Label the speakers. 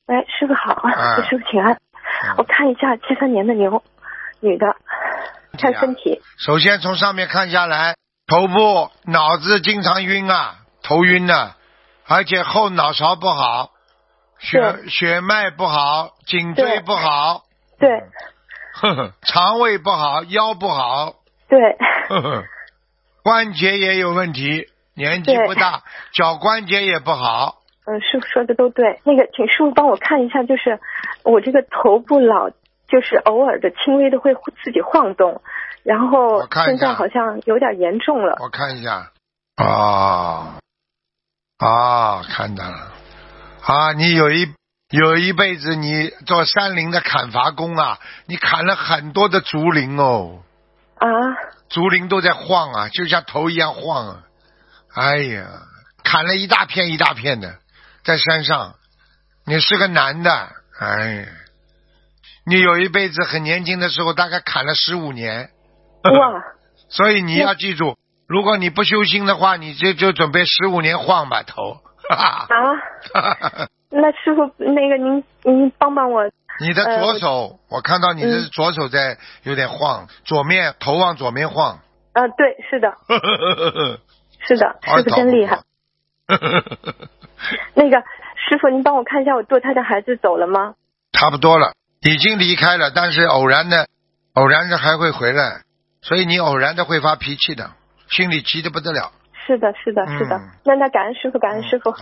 Speaker 1: 喂，师傅好，
Speaker 2: 啊
Speaker 1: 师傅请安。我看一下73年的牛，女的，看身体。
Speaker 2: 首先从上面看下来，头部、脑子经常晕啊，头晕的，而且后脑勺不好，血脉不好，颈椎不好，
Speaker 1: 对，
Speaker 2: 肠胃不好，腰不好，
Speaker 1: 对，
Speaker 2: 关节也有问题，年纪不大，脚关节也不好。
Speaker 1: 师傅说的都对。那个，请师傅帮我看一下，就是我这个头部就是偶尔的轻微的会自己晃动，然后现在好像有点严重了。
Speaker 2: 我看一下，看到了，你有一辈子你做山林的砍伐工啊，你砍了很多的竹林哦。竹林都在晃啊，就像头一样晃啊。哎呀，砍了一大片一大片的。在山上，你是个男的，哎呀，你有一辈子很年轻的时候，大概砍了15年，
Speaker 1: 哇！
Speaker 2: 所以你要记住，如果你不修心的话，你就准备15年晃吧头。
Speaker 1: 那师傅，那个您帮帮我。
Speaker 2: 你的左手，我看到你的左手在有点晃，头往左面晃。
Speaker 1: 对，是的，是的，师傅真厉害。那个师傅，您帮我看一下，我堕胎的孩子走了吗？
Speaker 2: 差不多了，已经离开了，但是偶然的还会回来，所以你偶然的会发脾气的，心里急得不得了。
Speaker 1: 是的，是的，是的。那感恩师傅，感恩师傅。